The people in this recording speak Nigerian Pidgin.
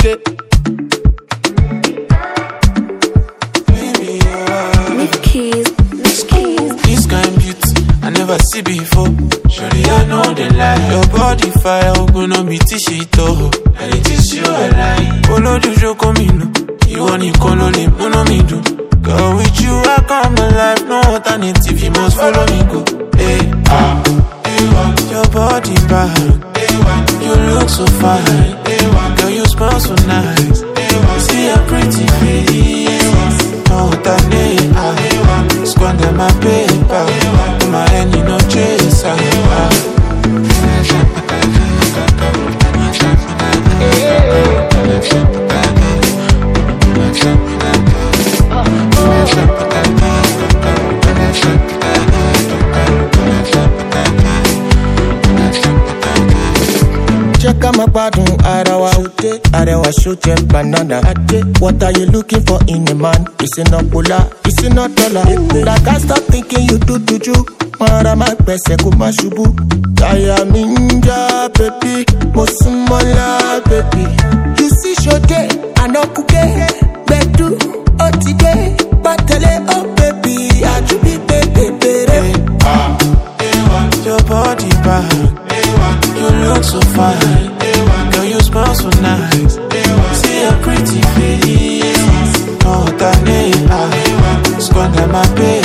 This kind beauty I never see before. Surely I know the lie. Your body fire, open on me tishito. And it is you I like. Olo jujo komino, you want it kolole, uno me do. Girl, with you I come alive, no alternative, you must follow me go. Hey, your body bad, you look so fine. Girl, you smell so nice. See a pretty face, no alternate. Squander my paper, my hand you no chaser. Check out my bottom, Arawa shoot banana. What are you looking for in a man? It's not polar, it's not dollar. Like I stop thinking you do juju. Mara my pese kuma shubu. Kaya minja baby, mosumala baby. You see shote, anokuke, bedu, otide, batele oh baby, ajubi baby. Your body bad. You look so fine, girl, you smell so nice. See a pretty face, no alternate. Squander my baby.